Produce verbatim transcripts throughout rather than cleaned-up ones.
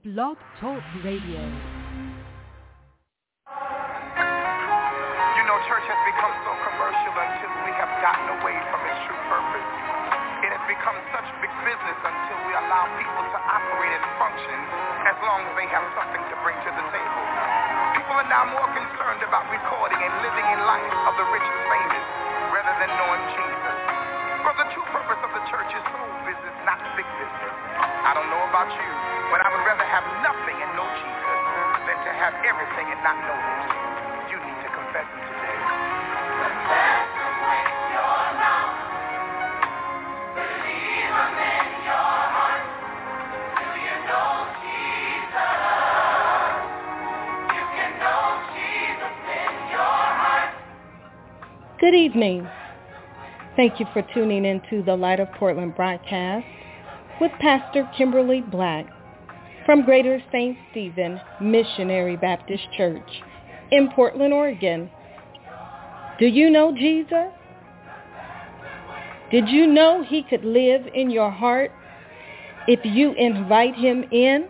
Blog Talk Radio. You know, church has become so commercial until we have gotten away from its true purpose. It has become such big business until we allow people to operate and function as long as they have something to bring to the table. People are now more concerned about recording and living in life of the rich and famous rather than knowing Jesus. For the true purpose of the church is soul business, not big business. I don't know about you, but I would rather have nothing and know Jesus than to have everything and not know him. You need to confess him today. Confess him with your mouth. Believe him in your heart. Do you know Jesus? You can know Jesus in your heart. Good evening. Thank you for tuning into the Light of Portland broadcast with Pastor Kimberly Black from Greater Saint Stephen Missionary Baptist Church in Portland, Oregon. Do you know Jesus? Did you know he could live in your heart if you invite him in?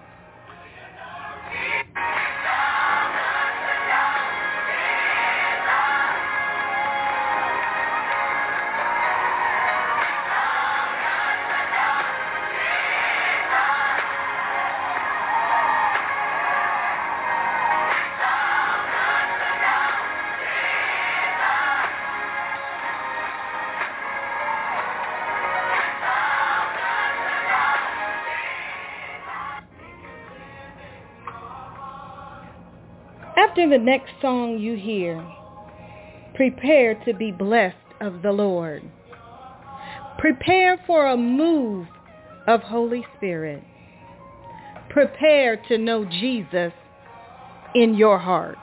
After the next song you hear, prepare to be blessed of the Lord. Prepare for a move of Holy Spirit. Prepare to know Jesus in your heart.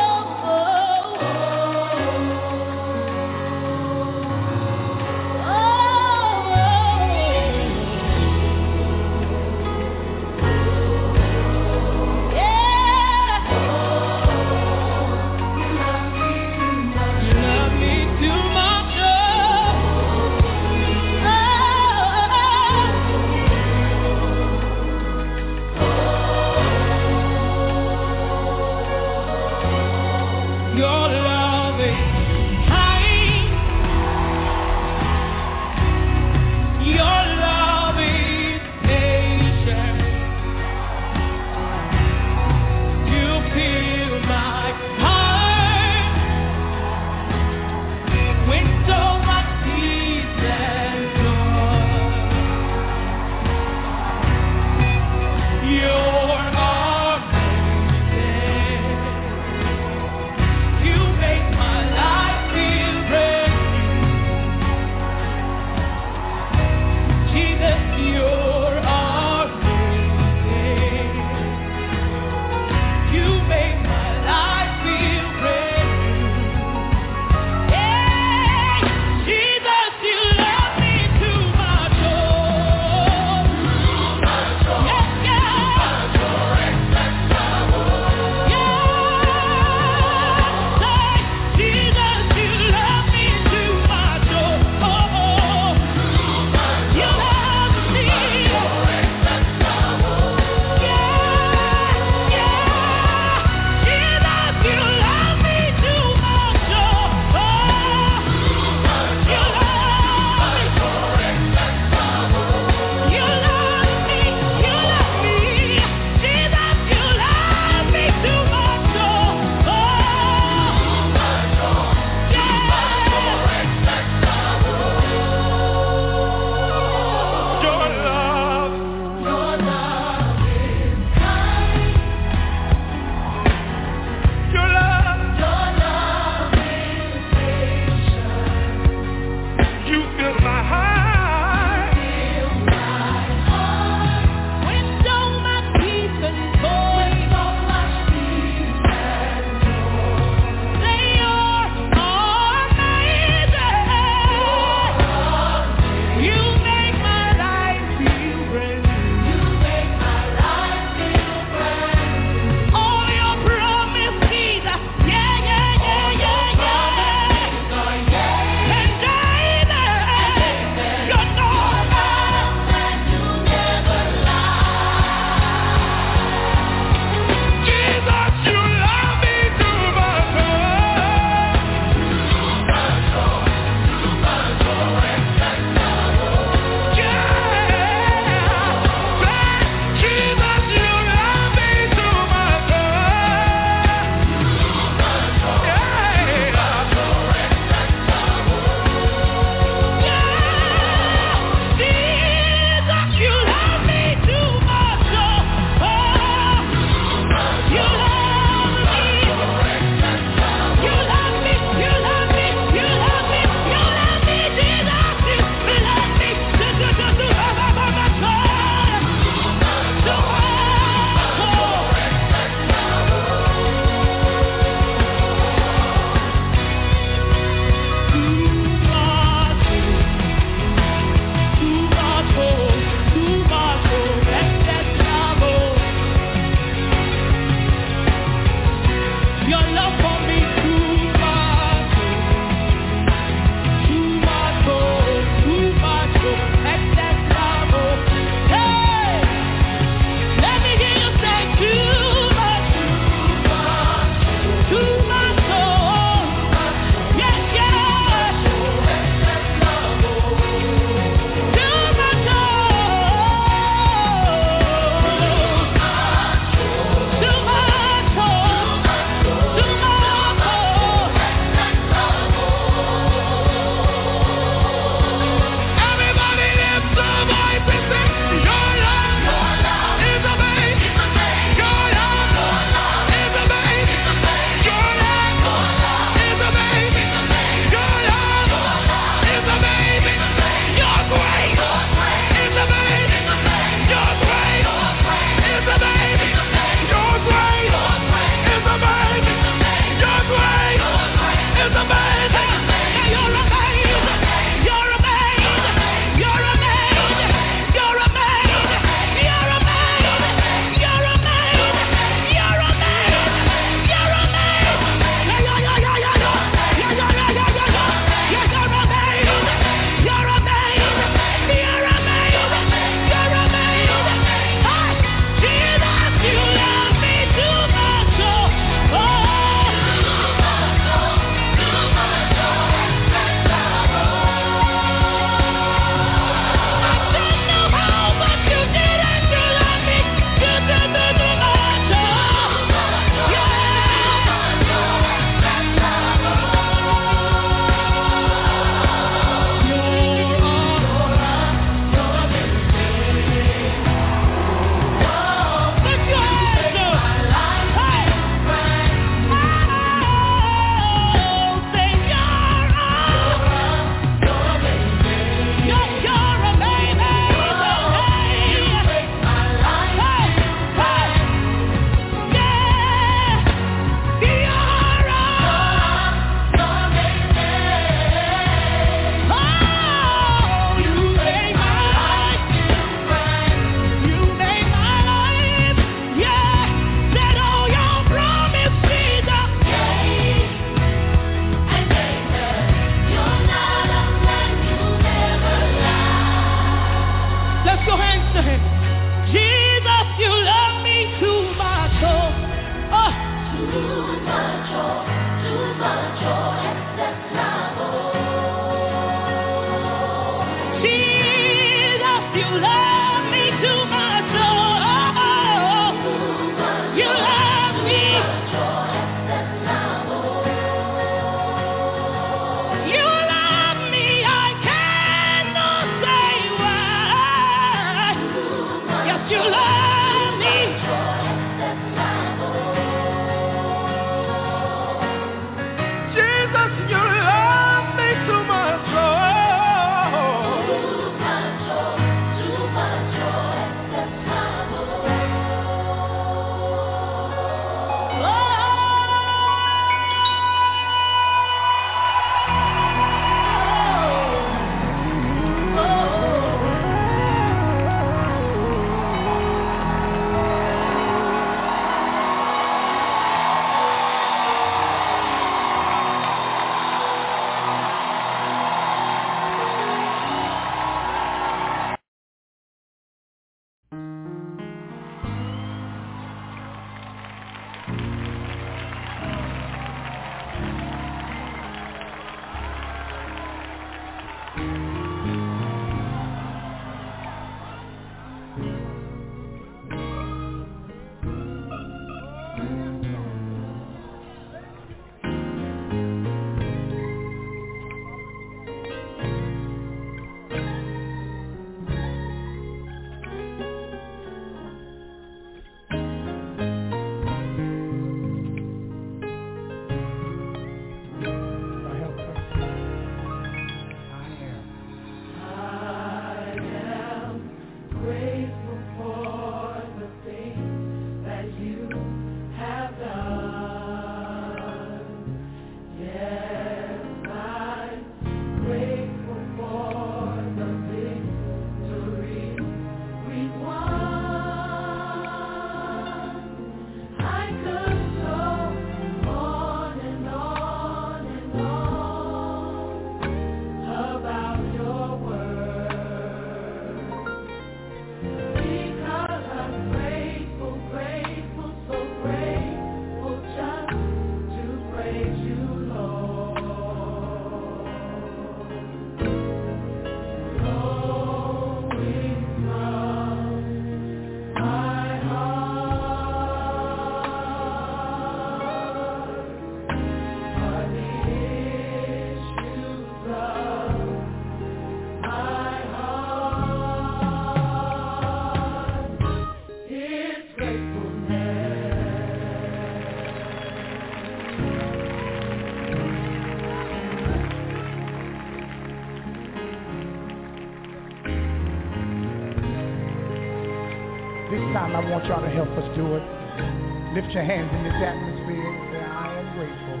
This time I want y'all to help us do it. Lift your hands in this atmosphere and say, I am grateful.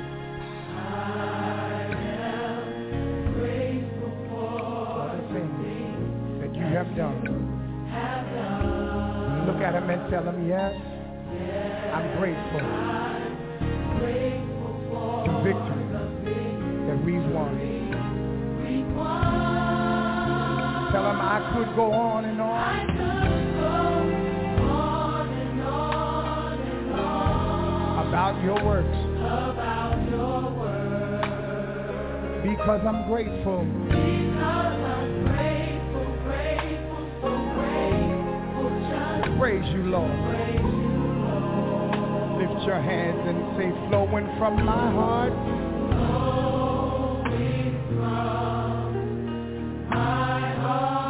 I am grateful for the things that you have done. Have done. Look at him and tell him, yes, yes I'm grateful. I'm grateful for the victory that we've won. We've won. Tell him I could go on and on. I could go on and on and on about your works. About your works. Because I'm grateful. Because I'm grateful, grateful, so grateful. Just praise you, Lord. Praise you, Lord. Lift your hands and say, flowing from my heart. Flowing from my heart.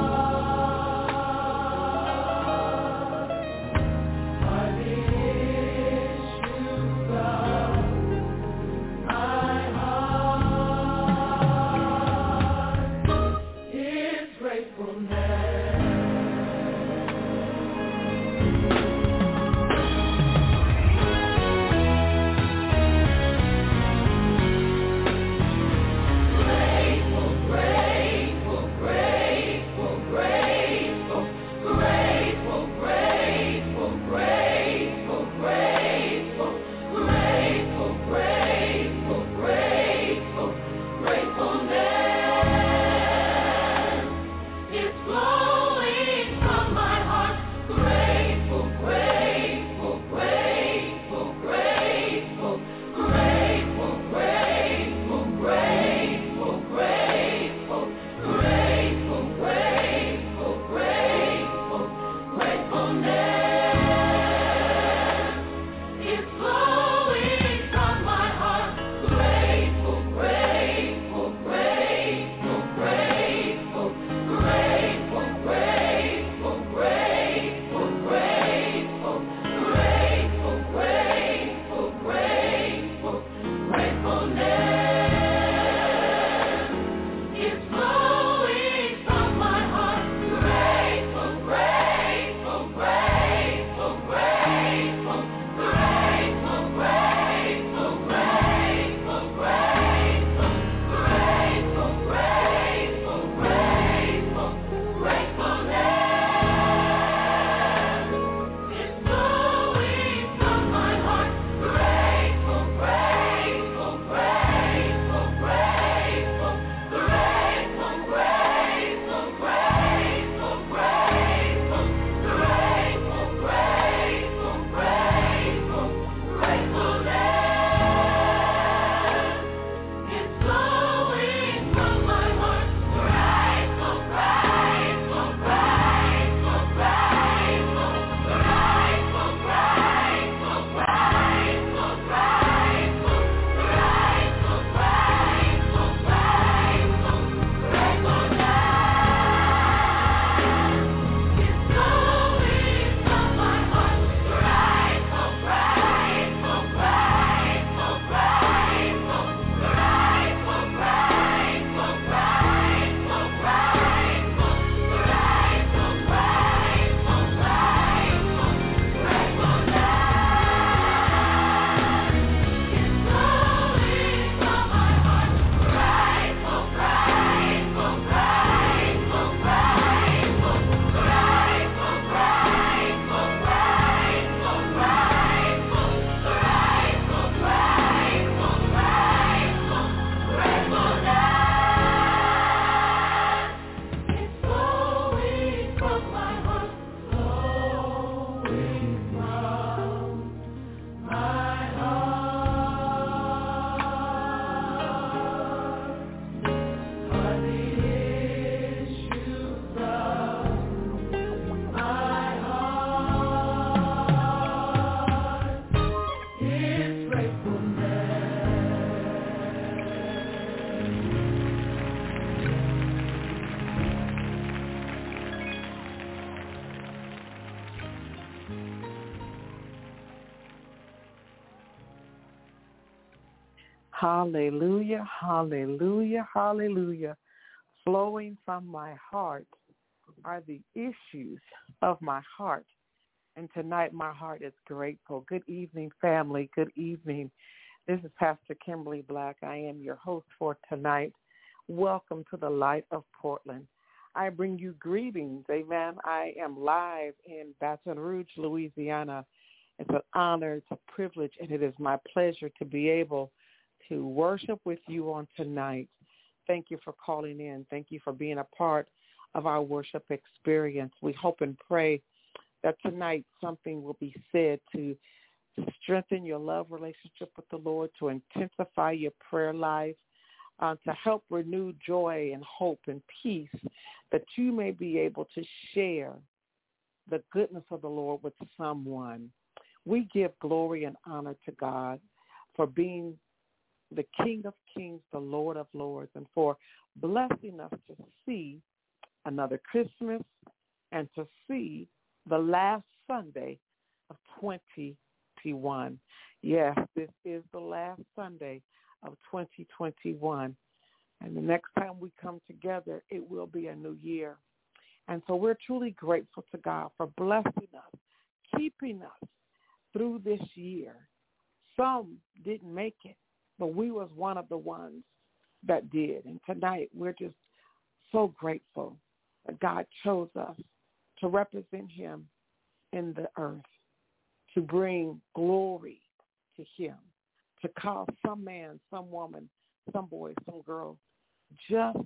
Hallelujah, hallelujah, hallelujah. Flowing from my heart are the issues of my heart. And tonight my heart is grateful. Good evening, family. Good evening. This is Pastor Kimberly Black. I am your host for tonight. Welcome to the Light of Portland. I bring you greetings. Amen. I am live in Baton Rouge, Louisiana. It's an honor, it's a privilege, and it is my pleasure to be able to worship with you on tonight. Thank you for calling in. Thank you for being a part of our worship experience. We hope and pray that tonight something will be said to strengthen your love relationship with the Lord, to intensify your prayer life, uh, to help renew joy and hope and peace, that you may be able to share the goodness of the Lord with someone. We give glory and honor to God for being the King of Kings, the Lord of Lords, and for blessing us to see another Christmas and to see the last Sunday of twenty twenty-one. Yes, this is the last Sunday of twenty twenty-one. And the next time we come together, it will be a new year. And so we're truly grateful to God for blessing us, keeping us through this year. Some didn't make it, but we was one of the ones that did. And tonight we're just so grateful that God chose us to represent him in the earth, to bring glory to him, to call some man, some woman, some boy, some girl, just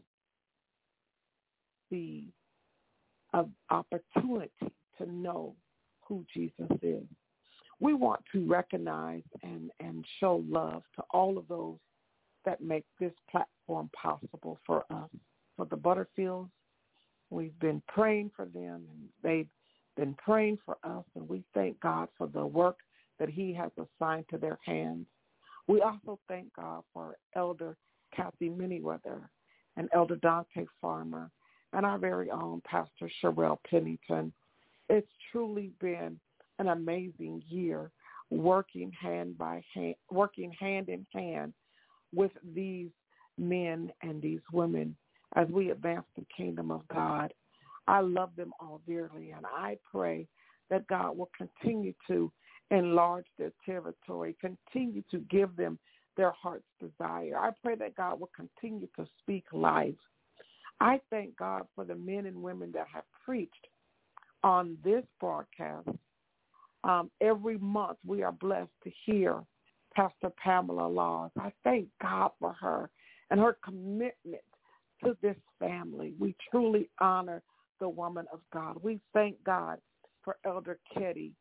the uh, opportunity to know who Jesus is. We want to recognize and, and show love to all of those that make this platform possible for us. For the Butterfields, we've been praying for them, and they've been praying for us, and we thank God for the work that he has assigned to their hands. We also thank God for Elder Kathy Miniweather and Elder Dante Farmer and our very own Pastor Sherelle Pennington. It's truly been an amazing year working hand by hand, working hand in hand with these men and these women as we advance the kingdom of God. I love them all dearly, and I pray that God will continue to enlarge their territory, continue to give them their heart's desire. I pray that God will continue to speak life. I thank God for the men and women that have preached on this broadcast. Um, every month we are blessed to hear Pastor Pamela Laws. I thank God for her and her commitment to this family. We truly honor the woman of God. We thank God for Elder Ketty.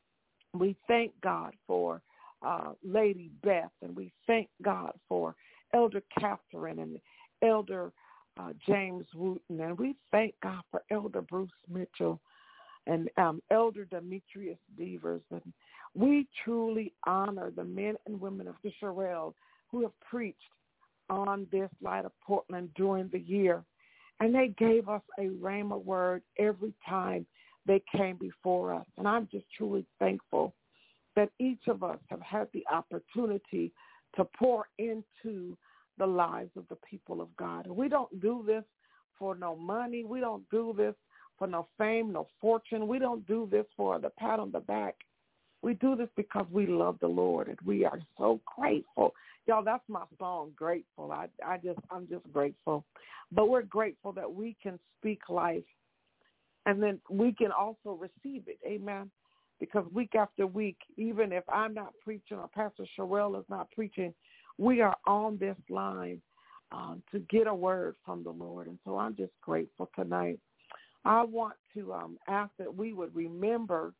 We thank God for uh, Lady Beth, and we thank God for Elder Catherine and Elder uh, James Wooten, and we thank God for Elder Bruce Mitchell and um, Elder Demetrius Devers. And we truly honor the men and women of the Sherelle who have preached on this Light of Portland during the year. And they gave us a rhema word every time they came before us. And I'm just truly thankful that each of us have had the opportunity to pour into the lives of the people of God. And we don't do this for no money. We don't do this for no fame, no fortune. We don't do this for the pat on the back. We do this because we love the Lord, and we are so grateful. Y'all, that's my song, Grateful. I, I just, I'm just grateful. But we're grateful that we can speak life, and then we can also receive it. Amen. Because week after week, even if I'm not preaching or Pastor Sherelle is not preaching, we are on this line um, to get a word from the Lord. And so I'm just grateful tonight. I want to um, ask that we would remember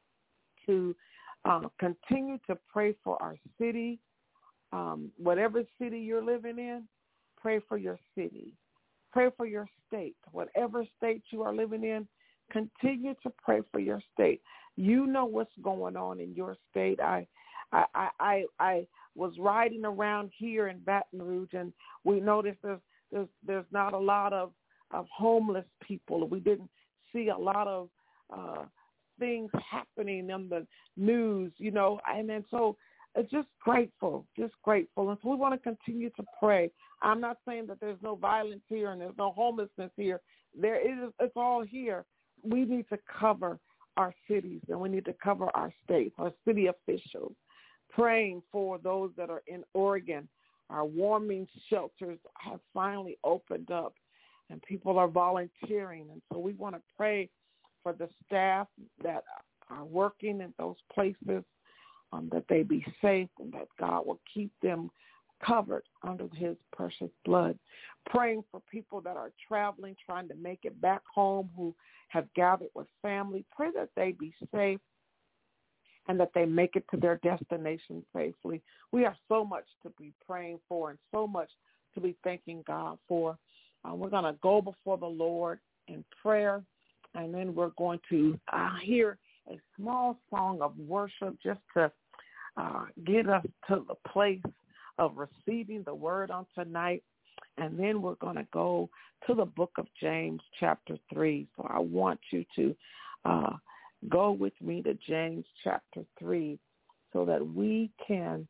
to uh, continue to pray for our city. Um, whatever city you're living in, pray for your city. Pray for your state. Whatever state you are living in, continue to pray for your state. You know what's going on in your state. I, I, I, I was riding around here in Baton Rouge, and we noticed there's there's, there's not a lot of, of homeless people. We didn't see a lot of uh, things happening in the news, you know, and then so it's just grateful, just grateful. And so we want to continue to pray. I'm not saying that there's no violence here and there's no homelessness here. There is, it's all here. We need to cover our cities, and we need to cover our states, our city officials, praying for those that are in Oregon. Our warming shelters have finally opened up, and people are volunteering. And so we want to pray for the staff that are working in those places, um, that they be safe and that God will keep them covered under his precious blood. Praying for people that are traveling, trying to make it back home, who have gathered with family. Pray that they be safe and that they make it to their destination safely. We have so much to be praying for and so much to be thanking God for. Uh, we're going to go before the Lord in prayer, and then we're going to uh, hear a small song of worship just to uh, get us to the place of receiving the word on tonight. And then we're going to go to the book of James chapter three. So I want you to uh, go with me to James chapter three so that we can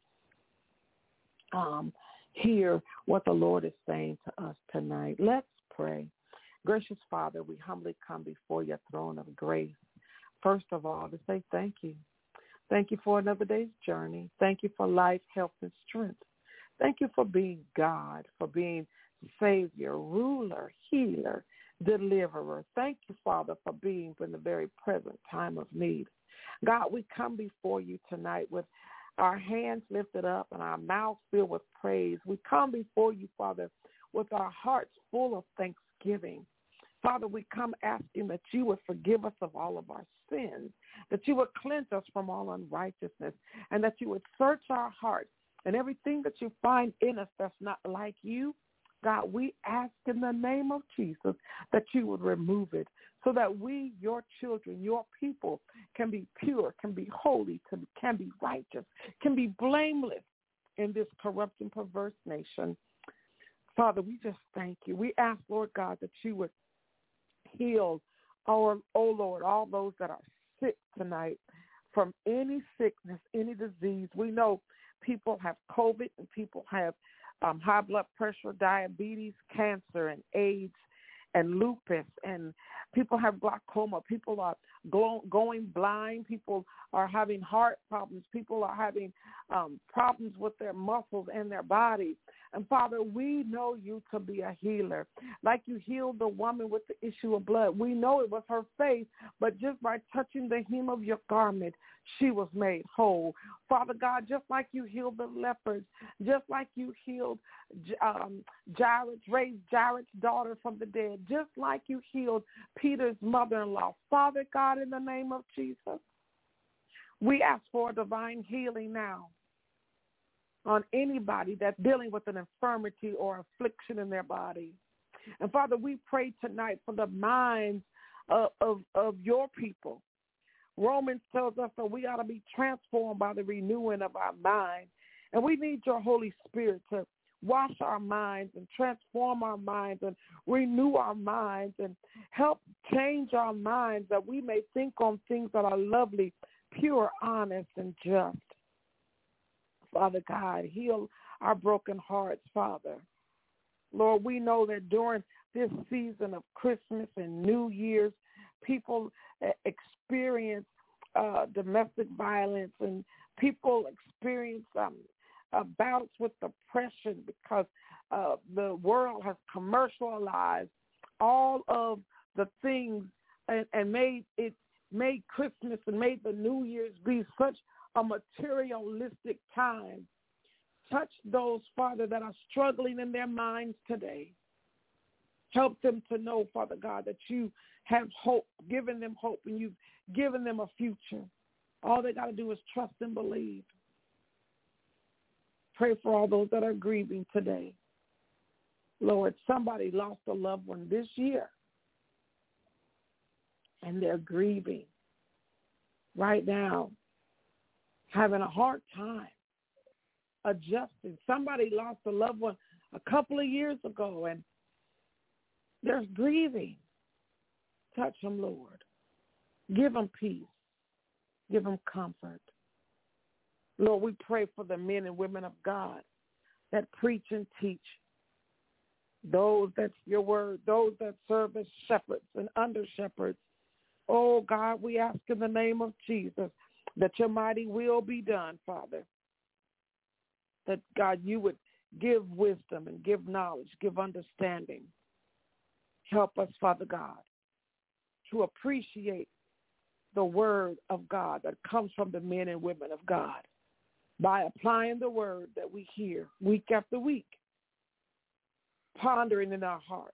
um, hear what the Lord is saying to us tonight. Let's pray. Gracious Father, we humbly come before your throne of grace. First of all, to say thank you. Thank you for another day's journey. Thank you for life, health, and strength. Thank you for being God, for being Savior, ruler, healer, deliverer. Thank you, Father, for being in the very present time of need. God, we come before you tonight with our hands lifted up and our mouths filled with praise. We come before you, Father, with our hearts full of thanksgiving. Father, we come asking that you would forgive us of all of our sins, that you would cleanse us from all unrighteousness, and that you would search our hearts. And everything that you find in us that's not like you, God, we ask in the name of Jesus that you would remove it so that we, your children, your people, can be pure, can be holy, can, can be righteous, can be blameless in this corrupt and perverse nation. Father, we just thank you. We ask, Lord God, that you would heal our, oh Lord, all those that are sick tonight from any sickness, any disease. We know people have COVID and people have um, high blood pressure, diabetes, cancer, and AIDS, and lupus, and people have glaucoma. People are go- going blind. People are having heart problems. People are having um, problems with their muscles and their bodies. And, Father, we know you to be a healer. Like you healed the woman with the issue of blood. We know it was her faith, but just by touching the hem of your garment, she was made whole. Father God, just like you healed the lepers, just like you healed um, Jairus, raised Jairus' daughter from the dead, just like you healed Peter's mother-in-law. Father God, in the name of Jesus, we ask for a divine healing now on anybody that's dealing with an infirmity or affliction in their body. And Father, we pray tonight for the minds of, of, of your people. Romans tells us that we ought to be transformed by the renewing of our mind. And we need your Holy Spirit to wash our minds and transform our minds and renew our minds and help change our minds that we may think on things that are lovely, pure, honest, and just. Father God, heal our broken hearts, Father. Lord, we know that during this season of Christmas and New Year's, people experience uh, domestic violence and people experience um, uh, bouts with depression because uh, the world has commercialized all of the things and, and made it made Christmas and made the New Year's be such a materialistic time. Touch those, Father, that are struggling in their minds today. Help them to know, Father God, that you have hope, given them hope, and you've given them a future. All they got to do is trust and believe. Pray for all those that are grieving today. Lord, somebody lost a loved one this year, and they're grieving right now, having a hard time adjusting. Somebody lost a loved one a couple of years ago, and they're grieving. Touch them, Lord. Give them peace. Give them comfort. Lord, we pray for the men and women of God that preach and teach, those that's your word, those that serve as shepherds and under shepherds, Oh, God, we ask in the name of Jesus that your mighty will be done, Father. That, God, you would give wisdom and give knowledge, give understanding. Help us, Father God, to appreciate the word of God that comes from the men and women of God by applying the word that we hear week after week, pondering in our hearts,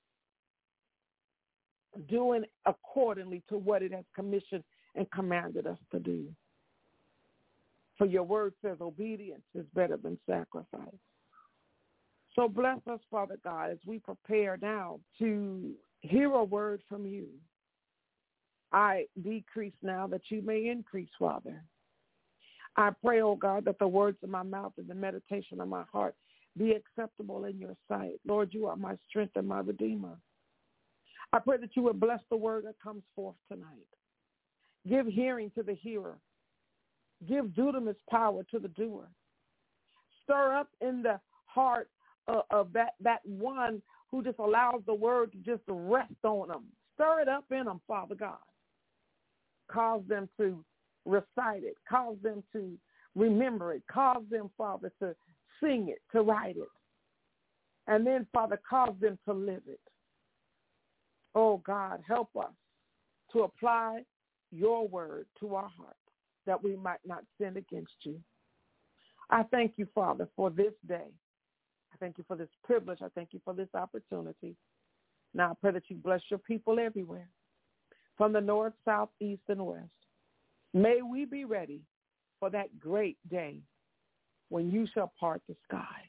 doing accordingly to what it has commissioned and commanded us to do. For your word says obedience is better than sacrifice. So bless us, Father God, as we prepare now to hear a word from you. I decrease now that you may increase, Father. I pray, oh God, that the words of my mouth and the meditation of my heart be acceptable in your sight. Lord, you are my strength and my redeemer. I pray that you would bless the word that comes forth tonight. Give hearing to the hearer. Give dunamis power to the doer. Stir up in the heart uh, of that, that one who just allows the word to just rest on them. Stir it up in them, Father God. Cause them to recite it. Cause them to remember it. Cause them, Father, to sing it, to write it. And then, Father, cause them to live it. Oh, God, help us to apply your word to our hearts that we might not sin against you. I thank you, Father, for this day. I thank you for this privilege. I thank you for this opportunity. Now I pray that you bless your people everywhere, from the north, south, east, and west. May we be ready for that great day when you shall part the sky,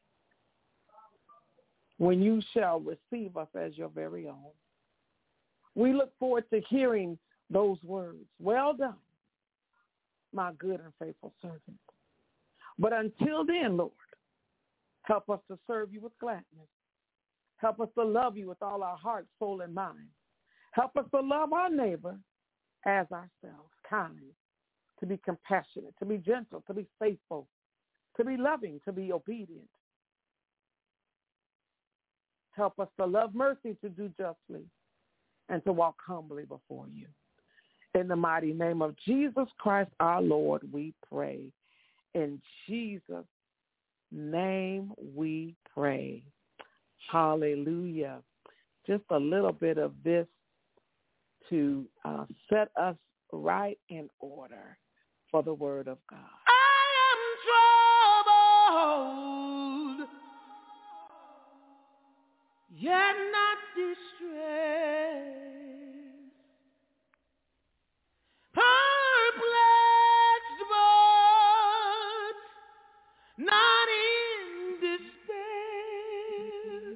when you shall receive us as your very own. We look forward to hearing those words. Well done, my good and faithful servant. But until then, Lord, help us to serve you with gladness. Help us to love you with all our heart, soul, and mind. Help us to love our neighbor as ourselves, kind, to be compassionate, to be gentle, to be faithful, to be loving, to be obedient. Help us to love mercy, to do justly, and to walk humbly before you. In the mighty name of Jesus Christ, our Lord, we pray. In Jesus' name we pray. Hallelujah. Just a little bit of this to uh, set us right in order for the word of God. I am troubled, yet not distressed. Perplexed, but not in despair.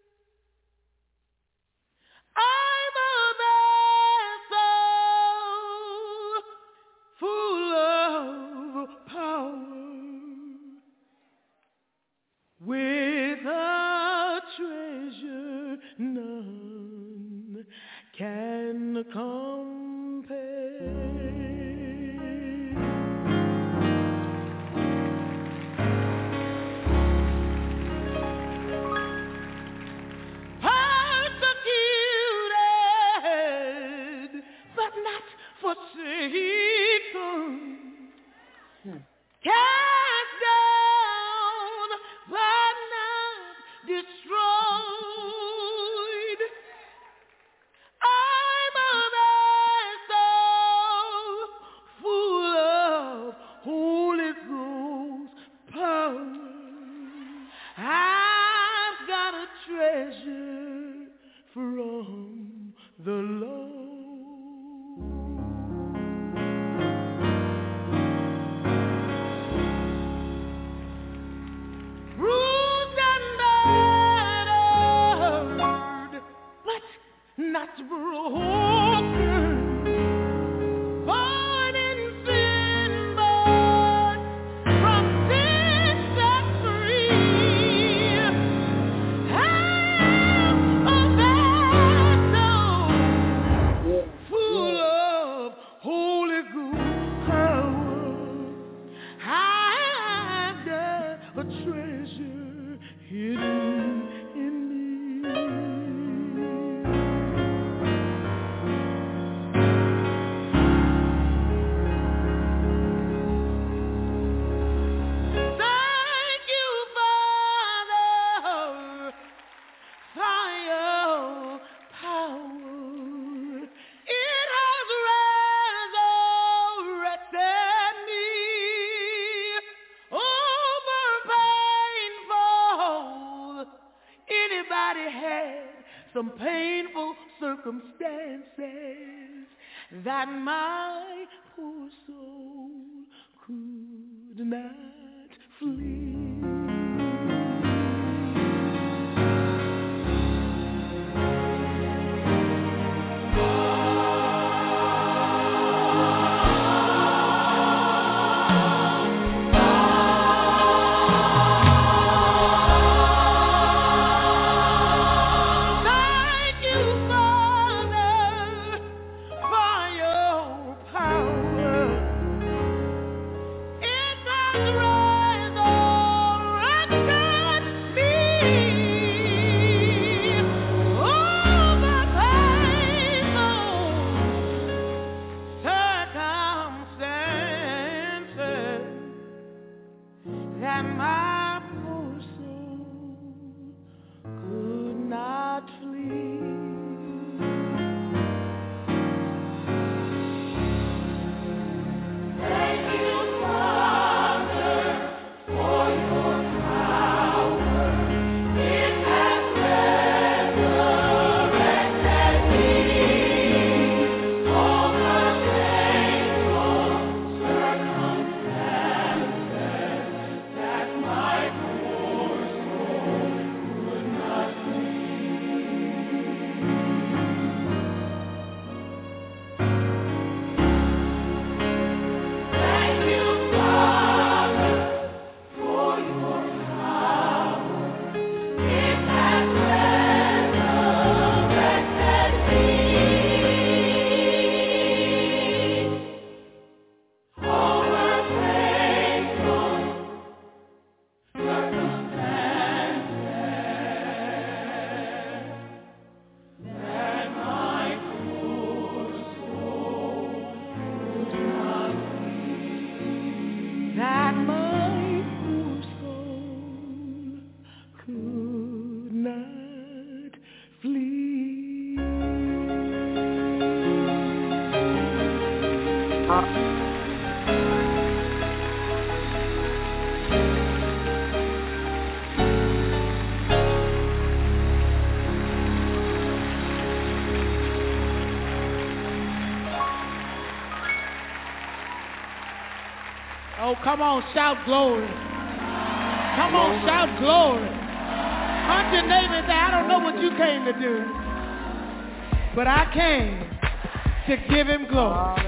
I'm a vessel full of power, with a treasure none can compare. Persecuted, but not forsaken. Hmm. Cast down, but not destroyed. I'm a vessel full of Holy Ghost power. I've got a treasure from the Lord. some painful circumstances that my poor soul could not flee. Oh, come on, shout glory. Come on, shout glory. Hunt your neighbor and say, I don't know what you came to do, but I came to give him glory.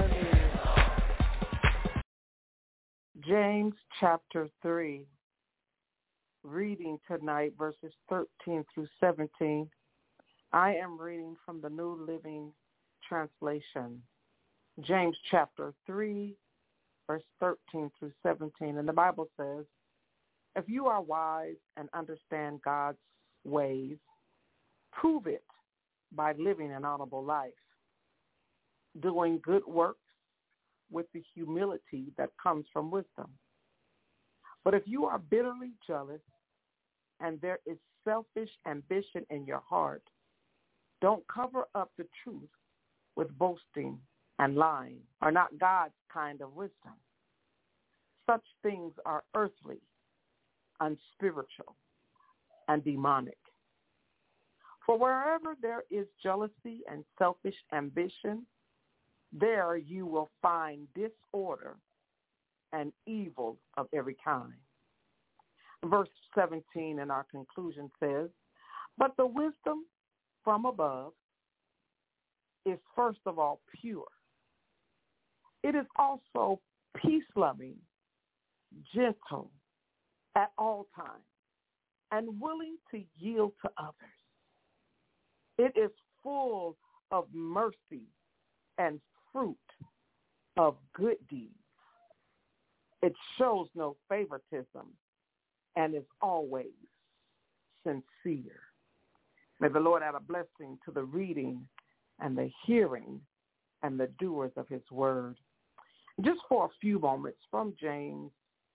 James chapter three, reading tonight verses thirteen through seventeen. I am reading from the New Living Translation. James chapter three, verse thirteen through seventeen. And the Bible says, if you are wise and understand God's ways, prove it by living an honorable life, doing good works with the humility that comes from wisdom. But if you are bitterly jealous and there is selfish ambition in your heart, don't cover up the truth with boasting and lying, are not God's kind of wisdom. Such things are earthly, unspiritual, and demonic. For wherever there is jealousy and selfish ambition, there you will find disorder and evil of every kind. Verse seventeen in our conclusion says, but the wisdom from above is first of all pure. It is also peace-loving, gentle at all times, and willing to yield to others. It is full of mercy and fruit of good deeds. It shows no favoritism and is always sincere. May the Lord add a blessing to the reading and the hearing and the doers of his word. Just for a few moments from James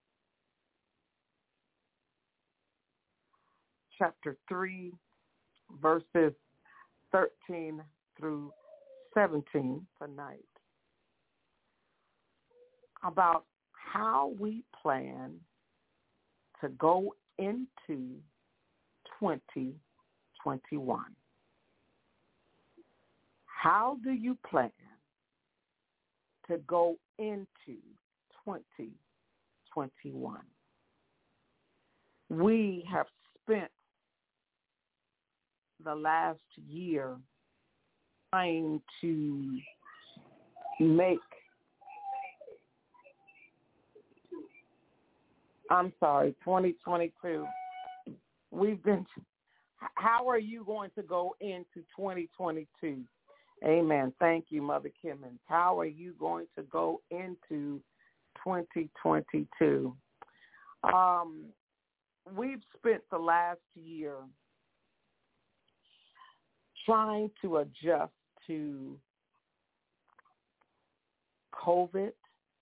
chapter three, verses thirteen through seventeen tonight, about how we plan to go into twenty twenty-one. How do you plan to go into twenty twenty-one? We have spent the last year trying to make, I'm sorry, twenty twenty-two. We've been, how are you going to go into twenty twenty-two? Amen. Thank you, Mother Kimmons. How are you going to go into twenty twenty-two? Um, we've spent the last year trying to adjust to COVID,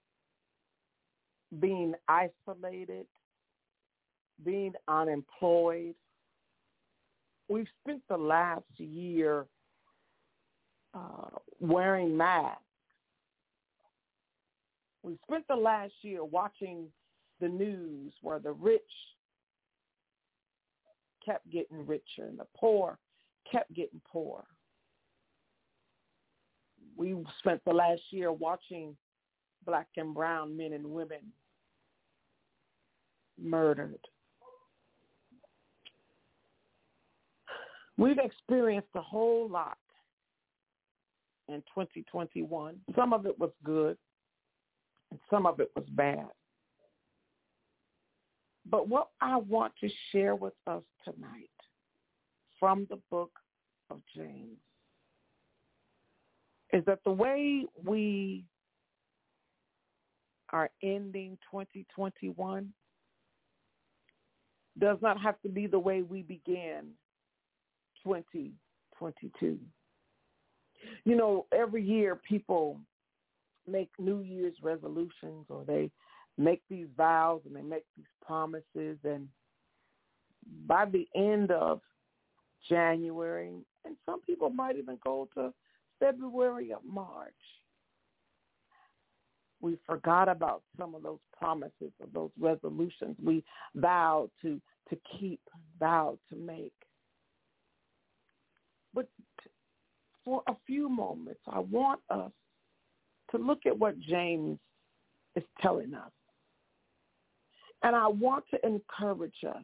being isolated, being unemployed. We've spent the last year uh, wearing masks. We spent the last year watching the news where the rich kept getting richer and the poor kept getting poor. We spent the last year watching black and brown men and women murdered. We've experienced a whole lot in twenty twenty-one. Some of it was good and some of it was bad. But what I want to share with us tonight from the book of James is that the way we are ending twenty twenty-one does not have to be the way we began twenty twenty-two. You know, every year people make New Year's resolutions, or they make these vows and they make these promises, and by the end of January, and some people might even go to February or March, we forgot about some of those promises or those resolutions we vowed to, to keep, vowed to make. But for a few moments, I want us to look at what James is telling us. And I want to encourage us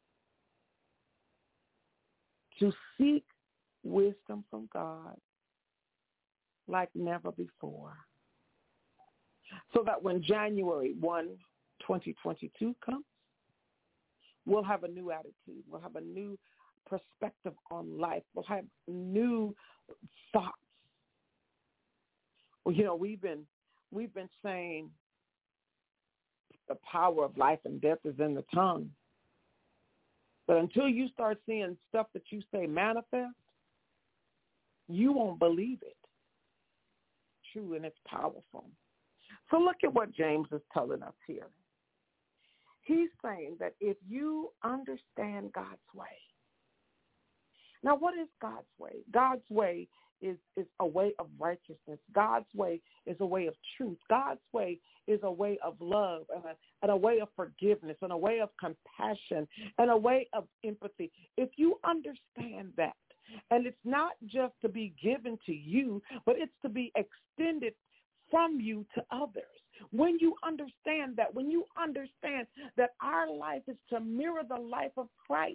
to seek wisdom from God like never before, so that when January first, twenty twenty-two comes, we'll have a new attitude. We'll have a new perspective on life. We'll have new thoughts. Well, you know, we've been we've been saying the power of life and death is in the tongue. But until you start seeing stuff that you say manifest, you won't believe it. True, and it's powerful. So look at what James is telling us here. He's saying that if you understand God's way. Now, what is God's way? God's way is, is a way of righteousness. God's way is a way of truth. God's way is a way of love and a, and a way of forgiveness and a way of compassion and a way of empathy. If you understand that, and it's not just to be given to you, but it's to be extended from you to others. When you understand that, when you understand that our life is to mirror the life of Christ.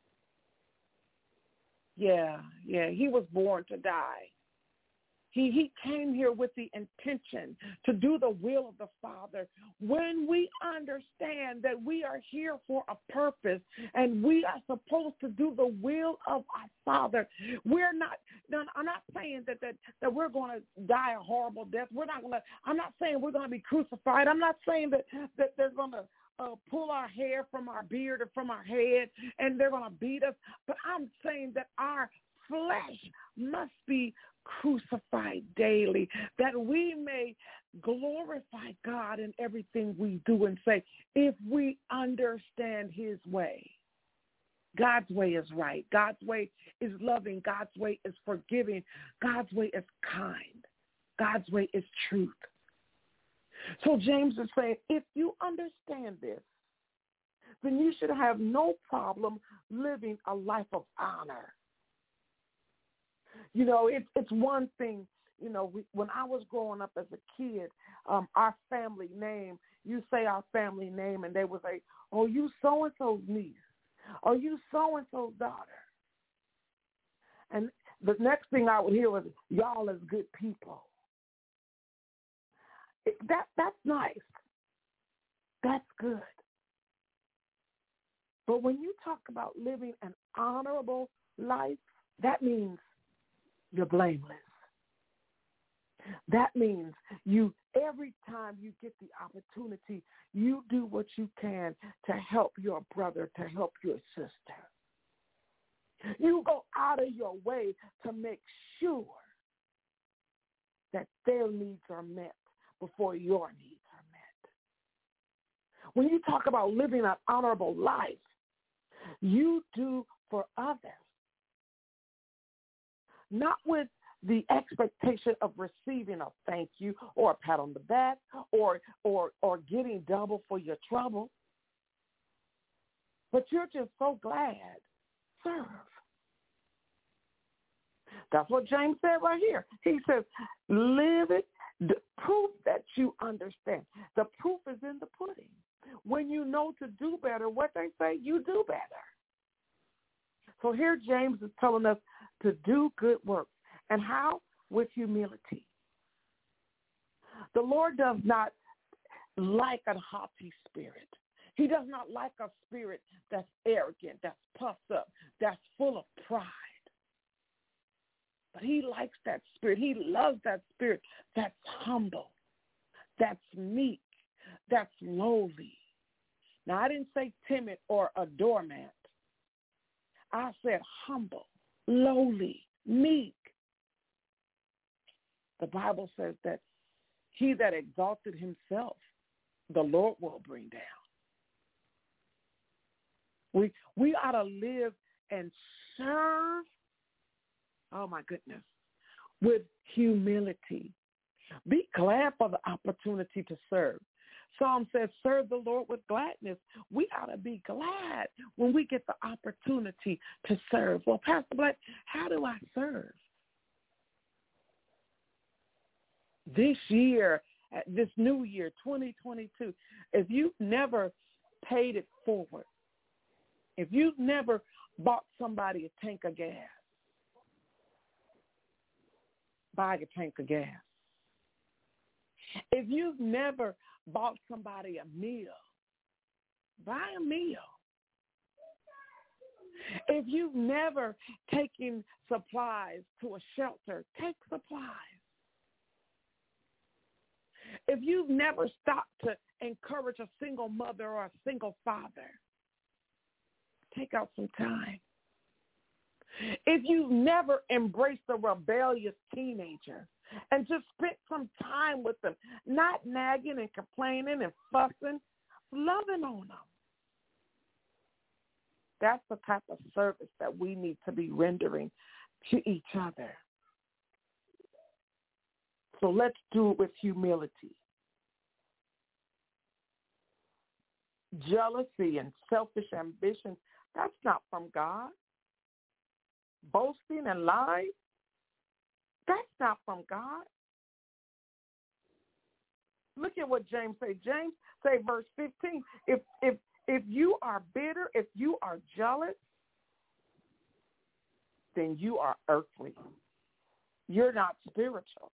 Yeah, yeah, he was born to die. He, he came here with the intention to do the will of the Father. When we understand that we are here for a purpose and we are supposed to do the will of our Father, we're not, I'm not saying that, that, that we're going to die a horrible death. We're not going to, I'm not saying we're going to be crucified. I'm not saying that, that they're going to Uh, pull our hair from our beard or from our head and they're going to beat us. But I'm saying that our flesh must be crucified daily, that we may glorify God in everything we do and say, if we understand his way. God's way is right. God's way is loving. God's way is forgiving. God's way is kind. God's way is truth. So James is saying, if you understand this, then you should have no problem living a life of honor. You know, it's it's one thing, you know, we, when I was growing up as a kid, um, our family name, you say our family name and they would say, oh, you so-and-so's niece, or you so-and-so's daughter. And the next thing I would hear was, y'all is good people. It, that That's nice. That's good. But when you talk about living an honorable life, that means you're blameless. That means you, every time you get the opportunity, you do what you can to help your brother, to help your sister. You go out of your way to make sure that their needs are met before your needs are met. When you talk about living an honorable life, you do for others, not with the expectation of receiving a thank you or a pat on the back or or or getting double for your trouble. But you're just so glad. Serve. That's what James said right here. He says, live it, the proof that you understand. The proof is in the pudding. When you know to do better, what they say, you do better. So here James is telling us to do good work. And how? With humility. The Lord does not like a haughty spirit. He does not like a spirit that's arrogant, that's puffed up, that's full of pride. But he likes that spirit. He loves that spirit that's humble, that's meek, that's lowly. Now, I didn't say timid or a doormat. I said humble, lowly, meek. The Bible says that he that exalted himself, the Lord will bring down. We we ought to live and serve, oh my goodness, with humility. Be glad for the opportunity to serve. Psalm says, serve the Lord with gladness. We ought to be glad when we get the opportunity to serve. Well, Pastor Black, how do I serve? This year, this new year, twenty twenty-two, if you've never paid it forward, if you've never bought somebody a tank of gas, buy a tank of gas. If you've never bought somebody a meal, buy a meal. If you've never taken supplies to a shelter, take supplies. If you've never stopped to encourage a single mother or a single father, take out some time. If you've never embraced a rebellious teenager and just spent some time with them, not nagging and complaining and fussing, loving on them. That's the type of service that we need to be rendering to each other. So let's do it with humility. Jealousy and selfish ambition, that's not from God. Boasting and lying, that's not from God. Look at what James say. James say, verse fifteen, if if if you are bitter, if you are jealous, then you are earthly. You're not spiritual.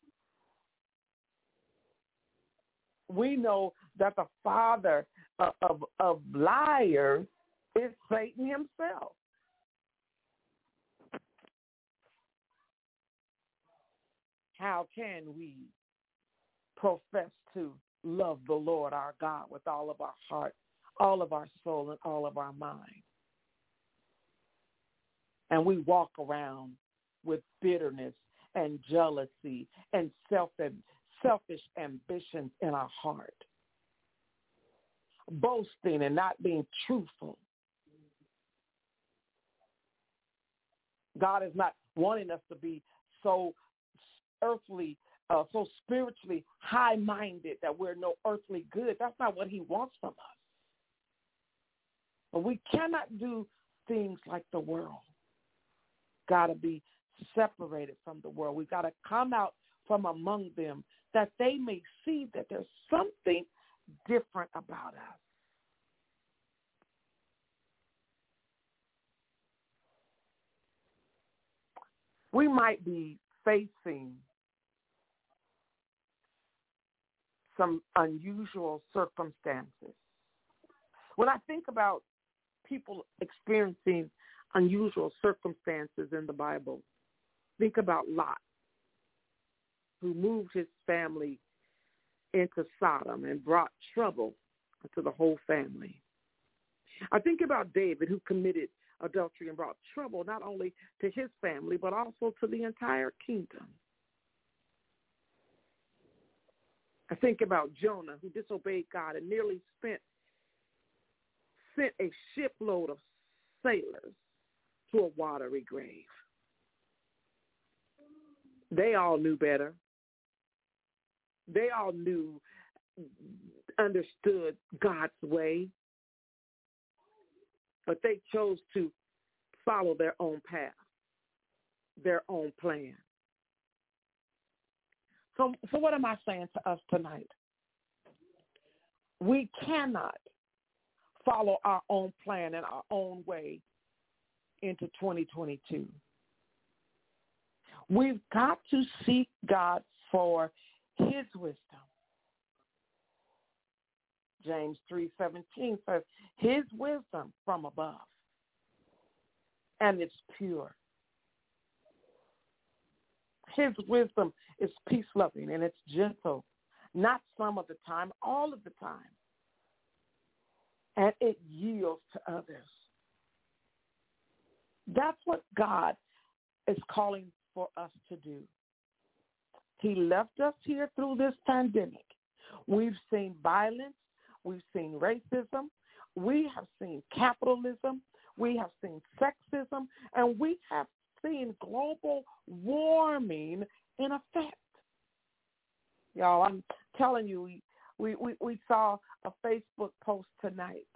We know that the father of, of, of liars is Satan himself. How can we profess to love the Lord our God with all of our heart, all of our soul, and all of our mind? And we walk around with bitterness and jealousy and self selfish ambitions in our heart, boasting and not being truthful. God is not wanting us to be so earthly, uh, so spiritually high-minded that we're no earthly good. That's not what he wants from us. But we cannot do things like the world. Got to be separated from the world. We've got to come out from among them that they may see that there's something different about us. We might be facing some unusual circumstances. When I think about people experiencing unusual circumstances in the Bible, think about Lot, who moved his family into Sodom and brought trouble to the whole family. I think about David, who committed adultery and brought trouble not only to his family, but also to the entire kingdom. I think about Jonah, who disobeyed God and nearly spent, sent a shipload of sailors to a watery grave. They all knew better. They all knew, understood God's way, but they chose to follow their own path, their own plan. So, so what am I saying to us tonight? We cannot follow our own plan and our own way into twenty twenty-two. We've got to seek God for his wisdom. James three seventeen says, his wisdom from above, and it's pure. His wisdom is peace-loving and it's gentle, not some of the time, all of the time. And it yields to others. That's what God is calling for us to do. He left us here through this pandemic. We've seen violence. We've seen racism. We have seen capitalism. We have seen sexism. And we have seen global warming in effect. Y'all, I'm telling you, we, we, we, we saw a Facebook post tonight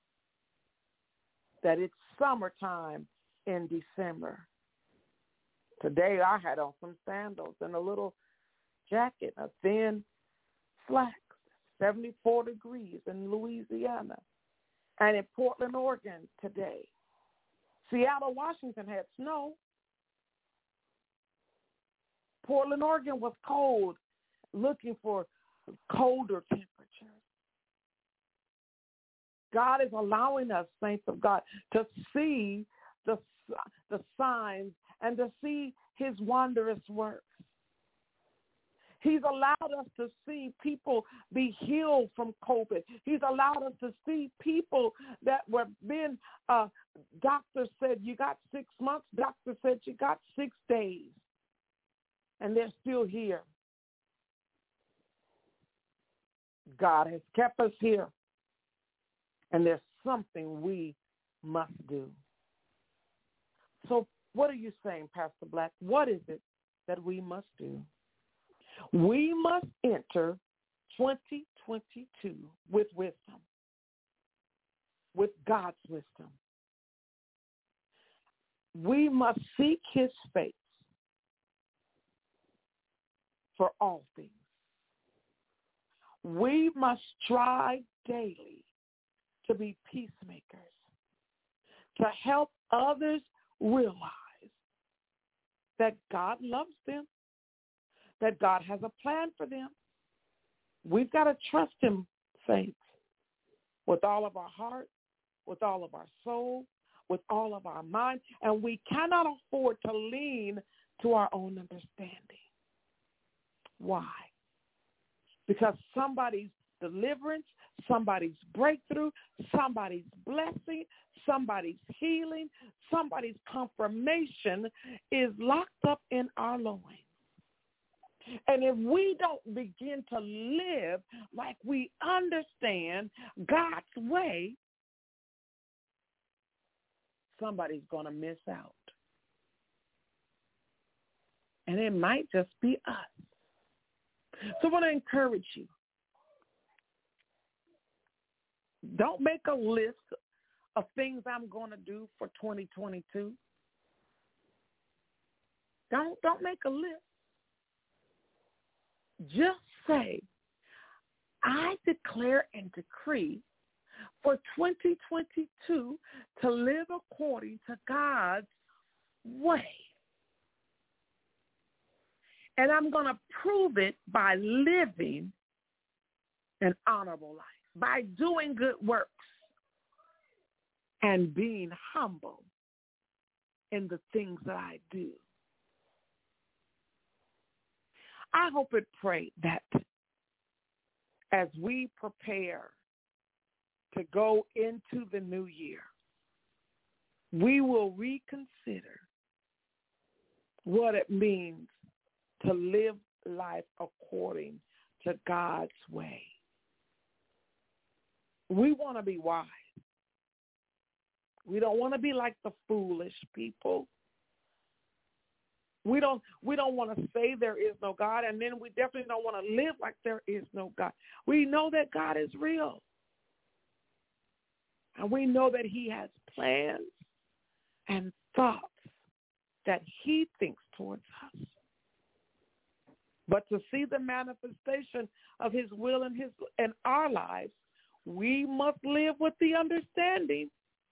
that it's summertime in December. Today I had on some sandals and a little jacket, a thin slacks, seventy-four degrees in Louisiana. And in Portland, Oregon today. Seattle, Washington had snow. Portland, Oregon was cold, looking for colder temperatures. God is allowing us, saints of God, to see the, the signs and to see his wondrous works. He's allowed us to see people be healed from COVID. He's allowed us to see people that were been, uh, doctor said you got six months, doctor said you got six days, and they're still here. God has kept us here, and there's something we must do. So what are you saying, Pastor Black? What is it that we must do? We must enter twenty twenty-two with wisdom, with God's wisdom. We must seek his face for all things. We must strive daily to be peacemakers, to help others realize that God loves them, that God has a plan for them. We've got to trust him, saints, with all of our heart, with all of our soul, with all of our mind, and we cannot afford to lean to our own understanding. Why? Because somebody's deliverance, somebody's breakthrough, somebody's blessing, somebody's healing, somebody's confirmation is locked up in our loins. And if we don't begin to live like we understand God's way, somebody's going to miss out. And it might just be us. So I want to encourage you. Don't make a list of things I'm going to do for twenty twenty-two. Don't, don't make a list. Just say, I declare and decree for twenty twenty-two to live according to God's way. And I'm going to prove it by living an honorable life, by doing good works, and being humble in the things that I do. I hope and pray that as we prepare to go into the new year, we will reconsider what it means to live life according to God's way. We want to be wise. We don't want to be like the foolish people. We don't we don't want to say there is no God, and then we definitely don't want to live like there is no God. We know that God is real. And we know that he has plans and thoughts that he thinks towards us. But to see the manifestation of his will in his in our lives, we must live with the understanding.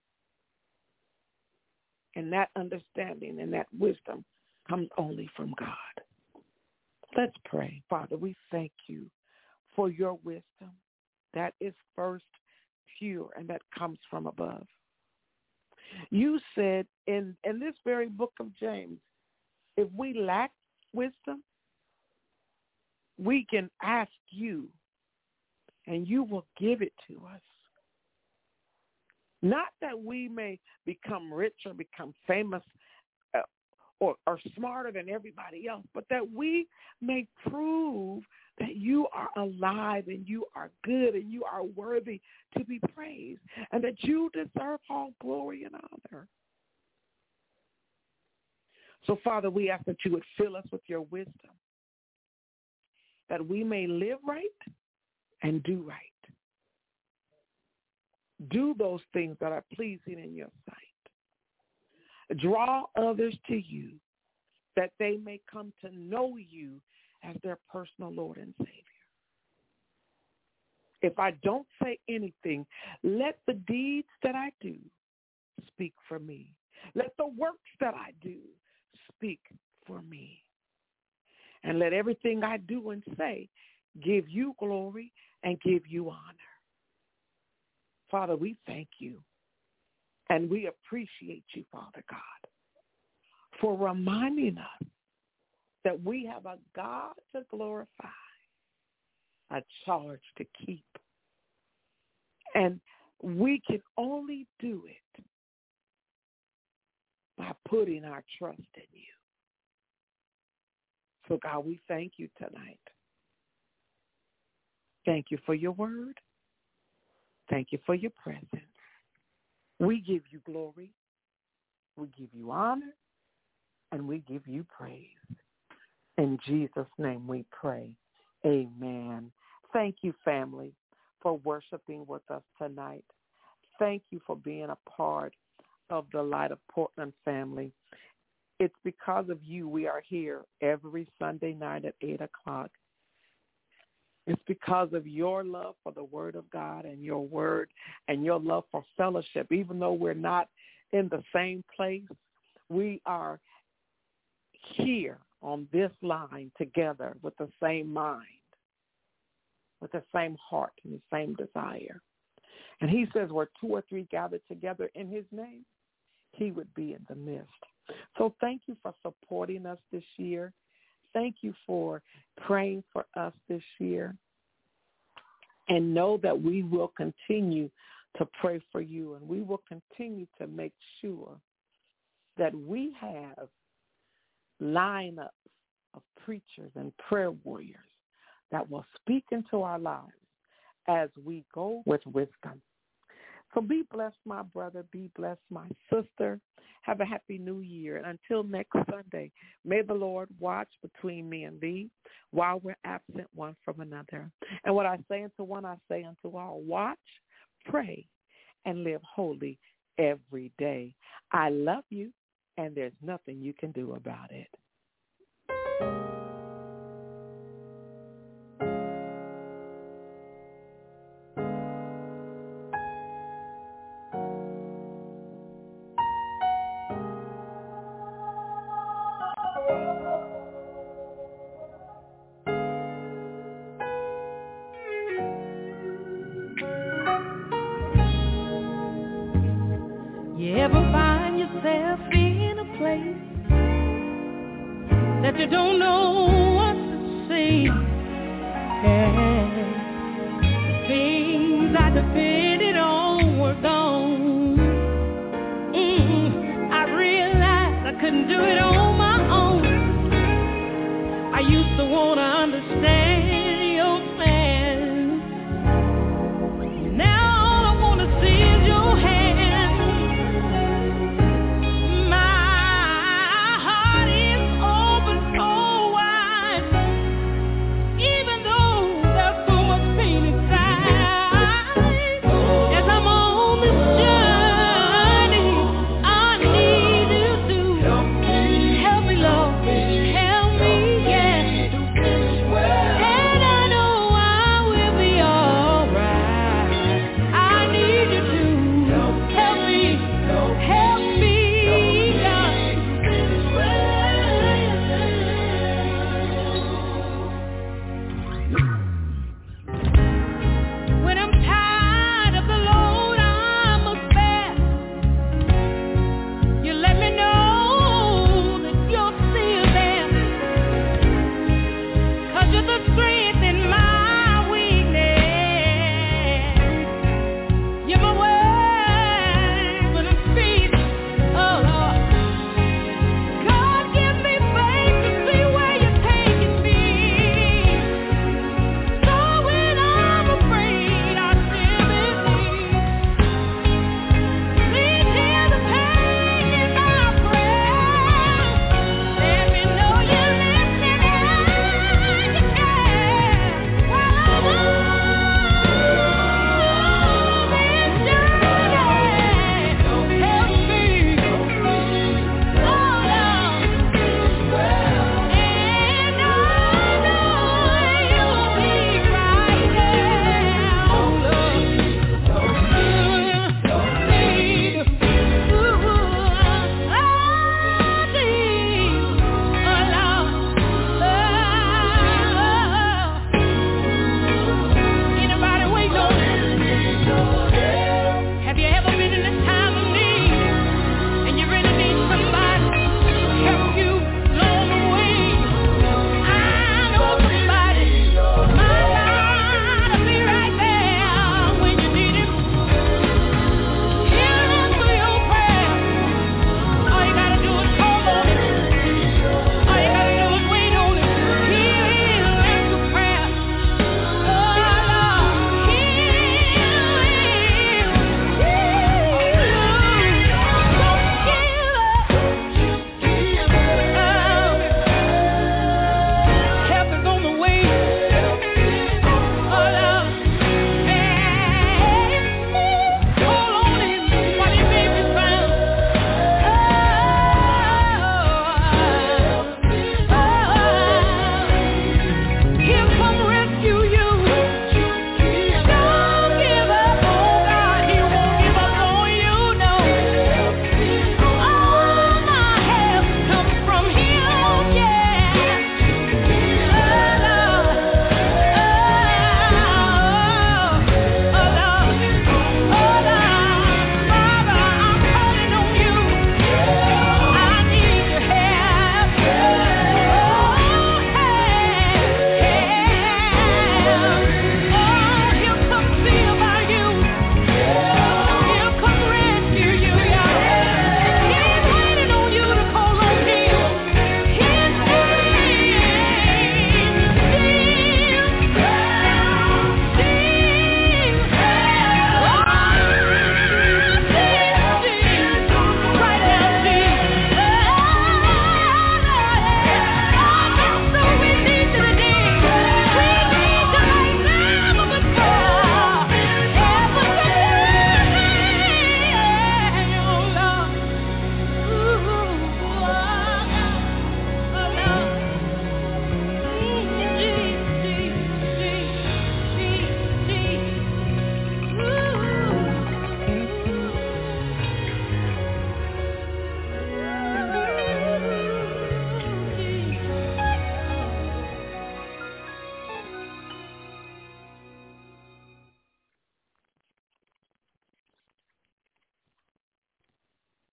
And that understanding and that wisdom comes only from God. Let's pray. Father, we thank you for your wisdom that is first pure and that comes from above. You said in, in this very book of James, if we lack wisdom, we can ask you and you will give it to us. Not that we may become rich or become famous uh, or, or smarter than everybody else, but that we may prove that you are alive and you are good and you are worthy to be praised and that you deserve all glory and honor. So, Father, we ask that you would fill us with your wisdom, that we may live right and do right. Do those things that are pleasing in your sight. Draw others to you that they may come to know you as their personal Lord and Savior. If I don't say anything, let the deeds that I do speak for me. Let the works that I do speak for me. And let everything I do and say give you glory and give you honor. Father, we thank you and we appreciate you, Father God, for reminding us that we have a God to glorify, a charge to keep, and we can only do it by putting our trust in you. So, God, we thank you tonight. Thank you for your word. Thank you for your presence. We give you glory. We give you honor. And we give you praise. In Jesus' name we pray. Amen. Thank you, family, for worshiping with us tonight. Thank you for being a part of the Light of Portland family. It's because of you we are here every Sunday night at eight o'clock. It's because of your love for the Word of God and your word and your love for fellowship. Even though we're not in the same place, we are here on this line together with the same mind, with the same heart and the same desire. And he says where two or three gathered together in his name, he would be in the midst. So thank you for supporting us this year. Thank you for praying for us this year. And know that we will continue to pray for you, and we will continue to make sure that we have lineups of preachers and prayer warriors that will speak into our lives as we go with wisdom. So be blessed, my brother. Be blessed, my sister. Have a happy new year. And until next Sunday, may the Lord watch between me and thee while we're absent one from another. And what I say unto one, I say unto all, watch, pray, and live holy every day. I love you, and there's nothing you can do about it. You ever find yourself in a place that you don't know what to say?